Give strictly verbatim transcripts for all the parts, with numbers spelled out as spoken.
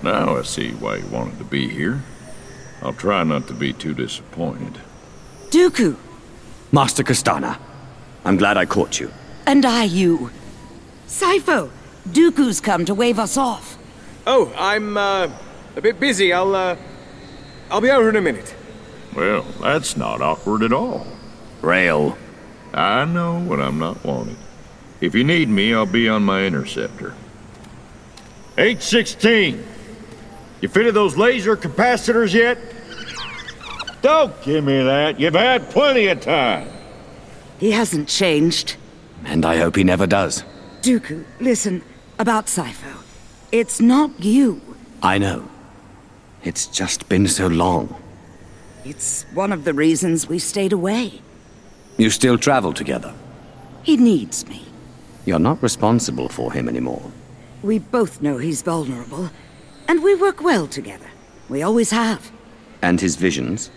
Now I see why you wanted to be here. I'll try not to be too disappointed. Dooku! Master Kastana, I'm glad I caught you. And I you. Sifo, Dooku's come to wave us off. Oh, I'm, uh, a bit busy. I'll, uh, I'll be over in a minute. Well, that's not awkward at all. Rail. I know when I'm not wanted. If you need me, I'll be on my interceptor. H sixteen! You fitted those laser capacitors yet? Don't give me that. You've had plenty of time. He hasn't changed. And I hope he never does. Dooku, listen, about Sifo. It's not you. I know. It's just been so long. It's one of the reasons we stayed away. You still travel together? He needs me. You're not responsible for him anymore. We both know he's vulnerable, and we work well together. We always have. And his visions?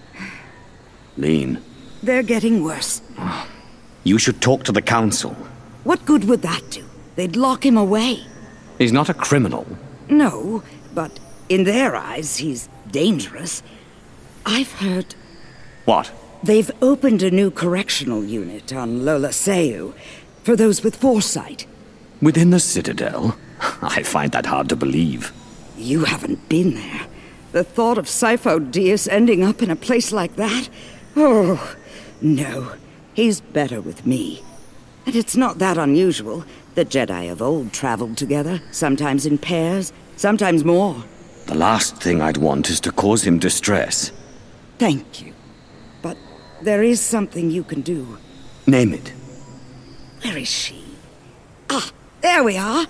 Lean. They're getting worse. You should talk to the Council. What good would that do? They'd lock him away. He's not a criminal. No, but in their eyes, he's dangerous. I've heard... What? They've opened a new correctional unit on Lola Seu for those with foresight. Within the Citadel? I find that hard to believe. You haven't been there. The thought of Sifo Dyas ending up in a place like that? Oh, no. He's better with me. And it's not that unusual. The Jedi of old traveled together, sometimes in pairs, sometimes more. The last thing I'd want is to cause him distress. Thank you. But there is something you can do. Name it. Where is she? Ah, there we are.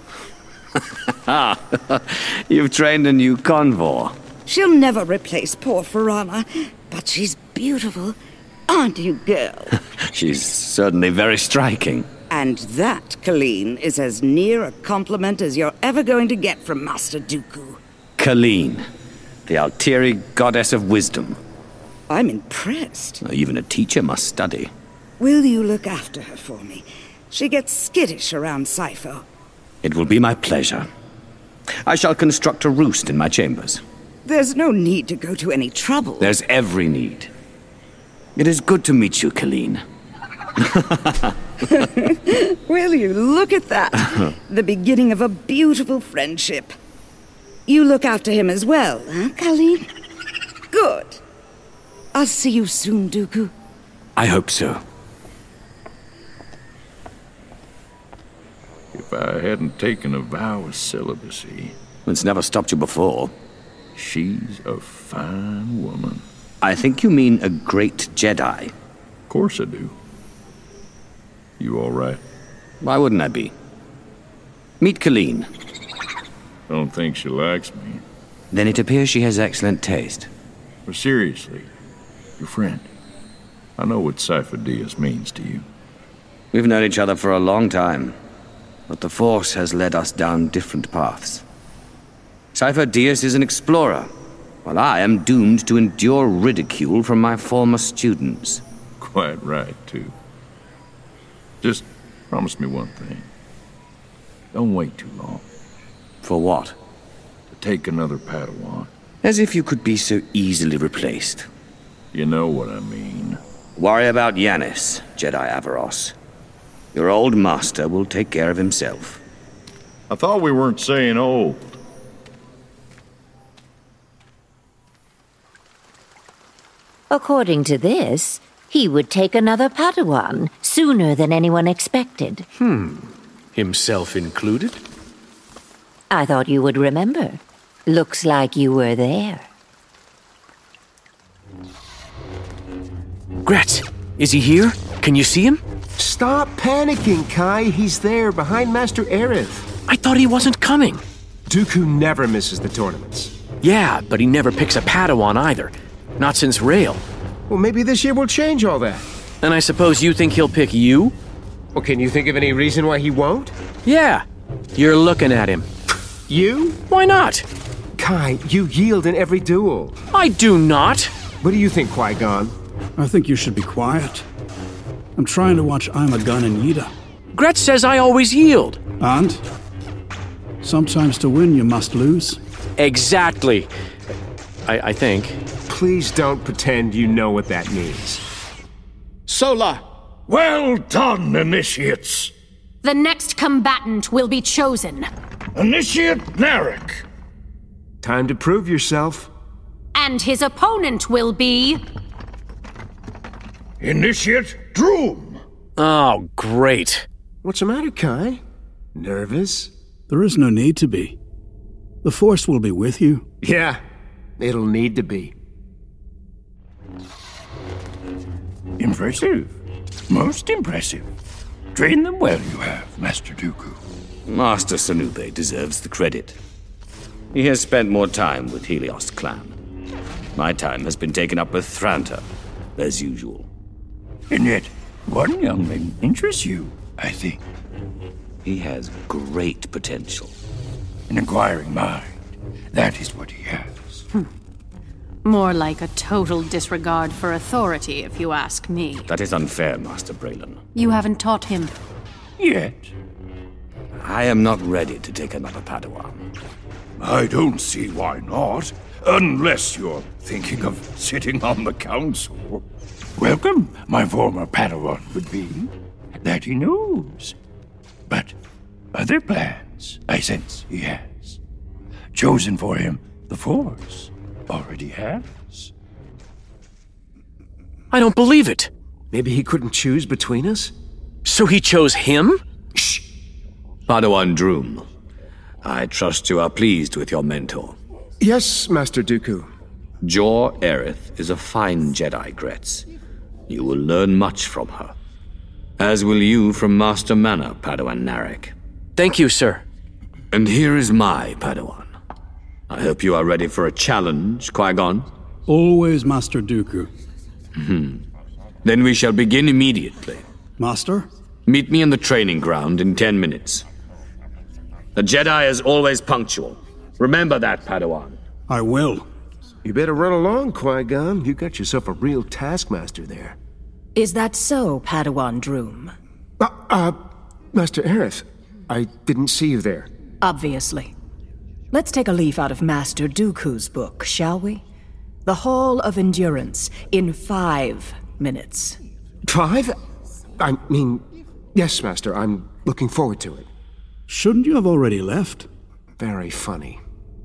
Ah, you've trained a new convor. She'll never replace poor Farana, but she's beautiful. Aren't you, girl? She's certainly very striking. And that, Colleen, is as near a compliment as you're ever going to get from Master Dooku. Colleen, the Altiri goddess of wisdom. I'm impressed. Even a teacher must study. Will you look after her for me? She gets skittish around Sifo. It will be my pleasure. I shall construct a roost in my chambers. There's no need to go to any trouble. There's every need. It is good to meet you, Colleen. Will you look at that? The beginning of a beautiful friendship. You look after him as well, huh, Colleen? Good. I'll see you soon, Dooku. I hope so. If I hadn't taken a vow of celibacy... It's never stopped you before. She's a fine woman. I think you mean a great Jedi. Of course I do. You all right? Why wouldn't I be? Meet Colleen. Don't think she likes me. Then it appears she has excellent taste. But seriously, your friend. I know what Sifo Dyas means to you. We've known each other for a long time, but the Force has led us down different paths. Sifo Dyas is an explorer, while I am doomed to endure ridicule from my former students. Quite right, too. Just promise me one thing. Don't wait too long. For what? To take another Padawan. As if you could be so easily replaced. You know what I mean. Worry about Yanis, Jedi Avaros. Your old master will take care of himself. I thought we weren't saying old. According to this, he would take another Padawan sooner than anyone expected. Hmm. Himself included? I thought you would remember. Looks like you were there. Gretz, is he here? Can you see him? Stop panicking, Kai. He's there, behind Master Aerith. I thought he wasn't coming. Dooku never misses the tournaments. Yeah, but he never picks a Padawan either. Not since Rail. Well, maybe this year will change all that. And I suppose you think he'll pick you? Well, can you think of any reason why he won't? Yeah. You're looking at him. You? Why not? Kai, you yield in every duel. I do not. What do you think, Qui-Gon? I think you should be quiet. I'm trying to watch I'm a Gun and Yida. Gretz says I always yield. And? Sometimes to win you must lose. Exactly. I, I think. Please don't pretend you know what that means. Sola! Well done, initiates! The next combatant will be chosen. Initiate Narek. Time to prove yourself. And his opponent will be... Initiate Droom. Oh, great. What's the matter, Kai? Nervous? There is no need to be. The Force will be with you. Yeah, it'll need to be. Impressive. Most impressive. Train them well, you have, Master Dooku. Master Sanube deserves the credit. He has spent more time with Helios clan. My time has been taken up with Thranta, as usual. And yet, one youngling interests you, I think. He has great potential. An inquiring mind. That is what he has. Hmm. More like a total disregard for authority, if you ask me. That is unfair, Master Braylon. You haven't taught him. Yet. I am not ready to take another Padawan. I don't see why not. Unless you're thinking of sitting on the council. Welcome, my former Padawan would be. That he knows. But other plans, I sense he has. Chosen for him, the Force already has. I don't believe it. Maybe he couldn't choose between us? So he chose him? Shh! Padawan Droom, I trust you are pleased with your mentor. Yes, Master Dooku. Jor Aerith is a fine Jedi, Gretz. You will learn much from her. As will you from Master Mana, Padawan Narek. Thank you, sir. And here is my Padawan. I hope you are ready for a challenge, Qui-Gon. Always, Master Dooku. Hmm. Then we shall begin immediately. Master? Meet me in the training ground in ten minutes. The Jedi is always punctual. Remember that, Padawan. I will. You better run along, Qui-Gon. You got yourself a real taskmaster there. Is that so, Padawan Droom? Uh, uh, Master Aerith, I didn't see you there. Obviously. Let's take a leaf out of Master Dooku's book, shall we? The Hall of Endurance, in five minutes. Five? I mean, yes, Master, I'm looking forward to it. Shouldn't you have already left? Very funny.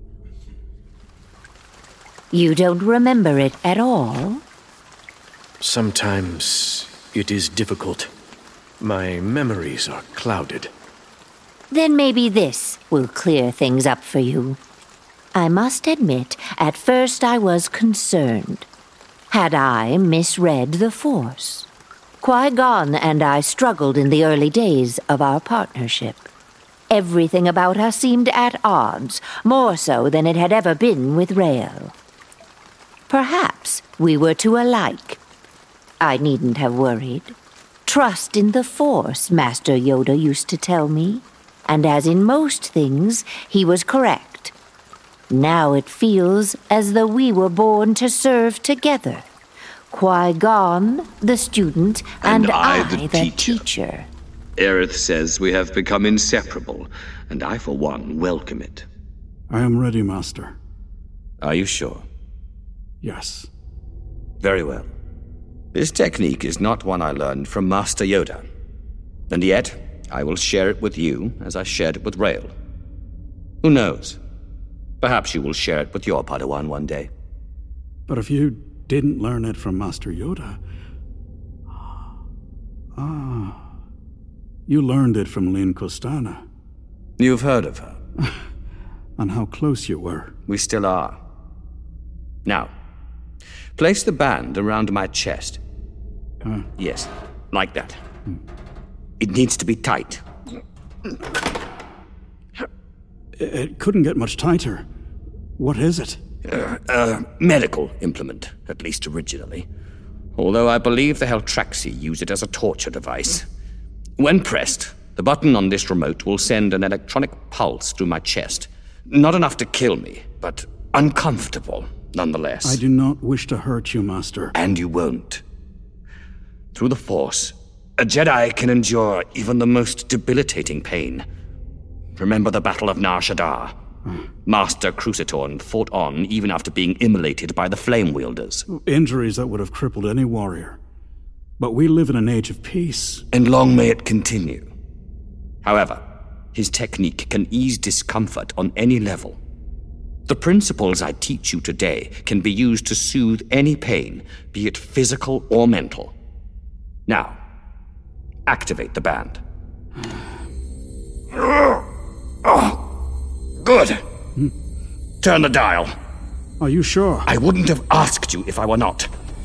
You don't remember it at all? Sometimes it is difficult. My memories are clouded. Then maybe this will clear things up for you. I must admit, at first I was concerned. Had I misread the Force? Qui-Gon and I struggled in the early days of our partnership. Everything about us seemed at odds, more so than it had ever been with Rael. Perhaps we were too alike. I needn't have worried. Trust in the Force, Master Yoda used to tell me. And as in most things, he was correct. Now it feels as though we were born to serve together. Qui-Gon, the student, and, and I, I, the, the teacher. teacher. Aerith says we have become inseparable, and I, for one, welcome it. I am ready, Master. Are you sure? Yes. Very well. This technique is not one I learned from Master Yoda. And yet, I will share it with you as I shared it with Rael. Who knows? Perhaps you will share it with your Padawan one day. But if you didn't learn it from Master Yoda... Ah... You learned it from Lyn Costana. You've heard of her. And how close you were. We still are. Now, place the band around my chest. Uh, yes, like that. Hmm. It needs to be tight. It couldn't get much tighter. What is it? Uh, a medical implement, at least originally. Although I believe the Heltraxi use it as a torture device. When pressed, the button on this remote will send an electronic pulse through my chest. Not enough to kill me, but uncomfortable, nonetheless. I do not wish to hurt you, Master. And you won't. Through the Force, a Jedi can endure even the most debilitating pain. Remember the Battle of Nar Shaddaa? Master Crucitorn fought on even after being immolated by the Flame Wielders. Injuries that would have crippled any warrior. But we live in an age of peace. And long may it continue. However, his technique can ease discomfort on any level. The principles I teach you today can be used to soothe any pain, be it physical or mental. Now, activate the band. Oh, good. Hmm? Turn the dial. Are you sure? I wouldn't have asked you if I were not.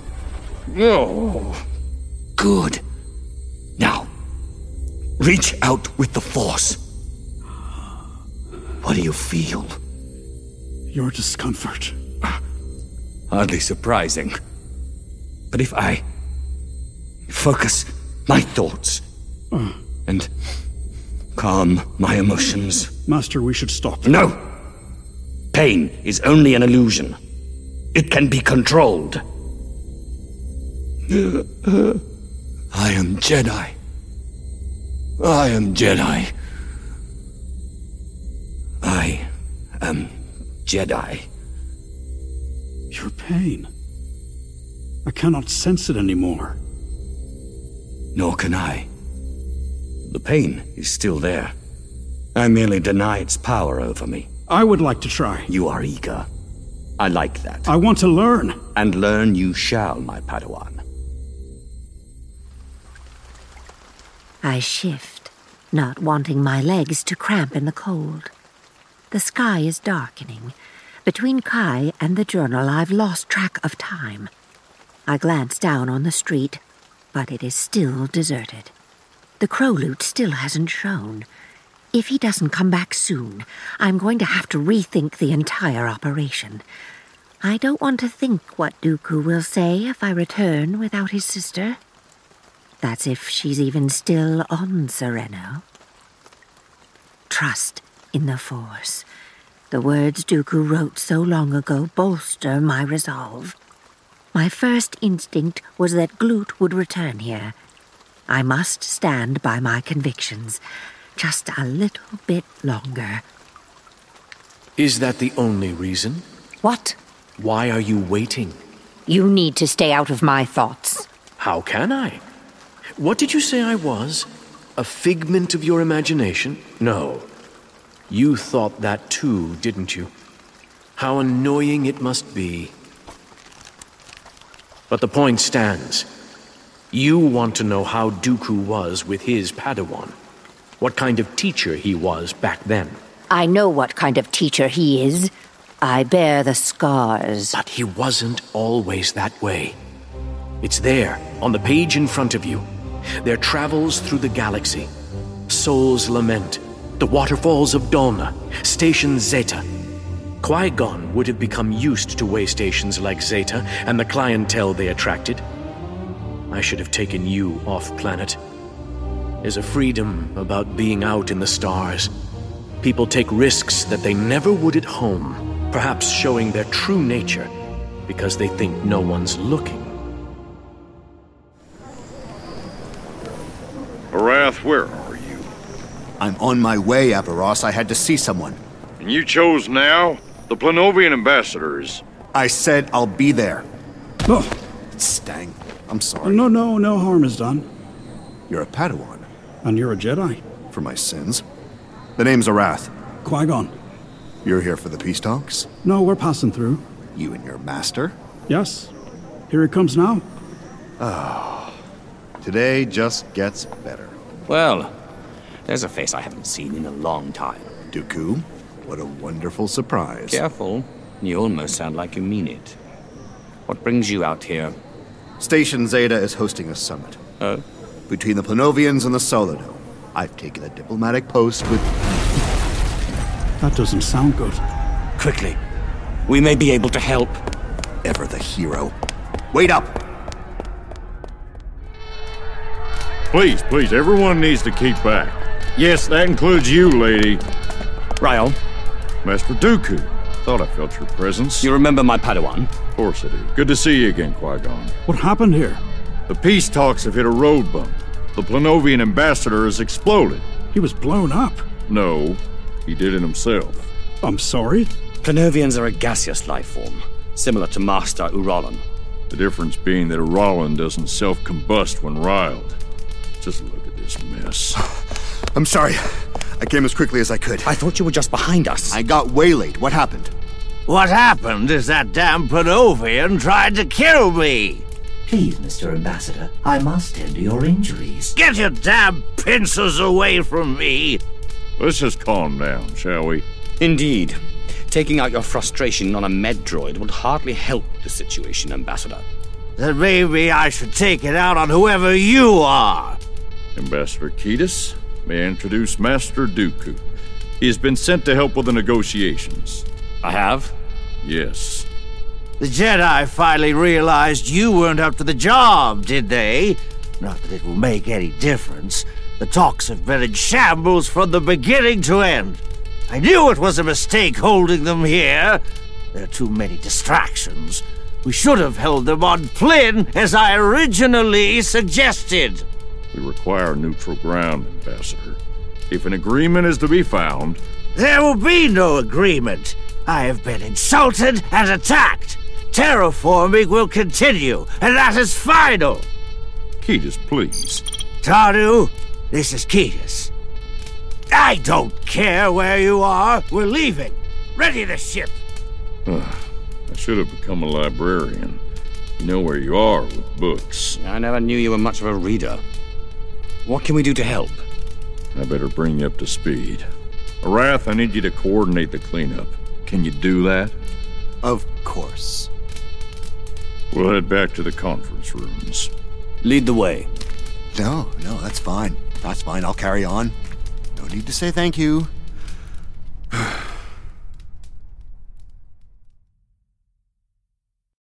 Oh, good. Now, reach out with the Force. What do you feel? Your discomfort. Hardly surprising. But if I focus my thoughts uh. and calm my emotions... Master, we should stop. No! Pain is only an illusion. It can be controlled. I am Jedi. I am Jedi. I am Jedi. Your pain. I cannot sense it anymore. Nor can I. The pain is still there. I merely deny its power over me. I would like to try. You are eager. I like that. I want to learn. And learn you shall, my Padawan. I shift, not wanting my legs to cramp in the cold. The sky is darkening. Between Kai and the journal, I've lost track of time. I glance down on the street, but it is still deserted. The Crowloot still hasn't shown. If he doesn't come back soon, I'm going to have to rethink the entire operation. I don't want to think what Dooku will say if I return without his sister. That's if she's even still on Sereno. Trust in the Force. The words Dooku wrote so long ago bolster my resolve. My first instinct was that Gloot would return here. I must stand by my convictions. Just a little bit longer. Is that the only reason? What? Why are you waiting? You need to stay out of my thoughts. How can I? What did you say I was? A figment of your imagination? No. You thought that too, didn't you? How annoying it must be. But the point stands. You want to know how Dooku was with his Padawan. What kind of teacher he was back then. I know what kind of teacher he is. I bear the scars. But he wasn't always that way. It's there, on the page in front of you. Their travels through the galaxy. Soul's Lament. The waterfalls of Dolna. Station Zeta. Qui-Gon would have become used to way stations like Zeta and the clientele they attracted. I should have taken you off-planet. There's a freedom about being out in the stars. People take risks that they never would at home, perhaps showing their true nature because they think no one's looking. Arath, where are you? I'm on my way, Aberos. I had to see someone. And you chose now? The Planovian ambassador is... I said I'll be there. Oh. Stang, I'm sorry. No, no, no harm is done. You're a Padawan. And you're a Jedi. For my sins. The name's Arath. Qui-Gon. You're here for the peace talks? No, we're passing through. You and your master? Yes. Here he comes now. Oh. Today just gets better. Well, there's a face I haven't seen in a long time. Dooku, what a wonderful surprise. Careful. You almost sound like you mean it. What brings you out here? Station Zeta is hosting a summit. Oh? Between the Planovians and the Solidome. I've taken a diplomatic post with... That doesn't sound good. Quickly. We may be able to help. Ever the hero. Wait up! Please, please, everyone needs to keep back. Yes, that includes you, lady. Rael. Master Dooku. Thought I felt your presence. You remember my Padawan? Of course I do. Good to see you again, Qui-Gon. What happened here? The peace talks have hit a road bump. The Planovian ambassador has exploded. He was blown up. No, he did it himself. I'm sorry? Planovians are a gaseous life form, similar to Master Uralon. The difference being that Uralon doesn't self-combust when riled. Just look at this mess. I'm sorry. I came as quickly as I could. I thought you were just behind us. I got waylaid. What happened? What happened is that damn Planovian tried to kill me. Please, Mister Ambassador, I must tend to your injuries. Get your damn pincers away from me! Let's just calm down, shall we? Indeed. Taking out your frustration on a med droid would hardly help the situation, Ambassador. Then maybe I should take it out on whoever you are. Ambassador Ketis, may I introduce Master Dooku. He has been sent to help with the negotiations. I have? Yes. The Jedi finally realized you weren't up to the job, did they? Not that it will make any difference. The talks have been in shambles from the beginning to end. I knew it was a mistake holding them here. There are too many distractions. We should have held them on Plynn, as I originally suggested. We require neutral ground, Ambassador. If an agreement is to be found... There will be no agreement. I have been insulted and attacked. Terraforming will continue, and that is final. Ketis, please. Tardu, this is Ketis. I don't care where you are. We're leaving. Ready the ship. I should have become a librarian. You know where you are with books. I never knew you were much of a reader. What can we do to help? I better bring you up to speed. Arath, I need you to coordinate the cleanup. Can you do that? Of course. We'll head back to the conference rooms. Lead the way. No, no, that's fine. That's fine. I'll carry on. No need to say thank you.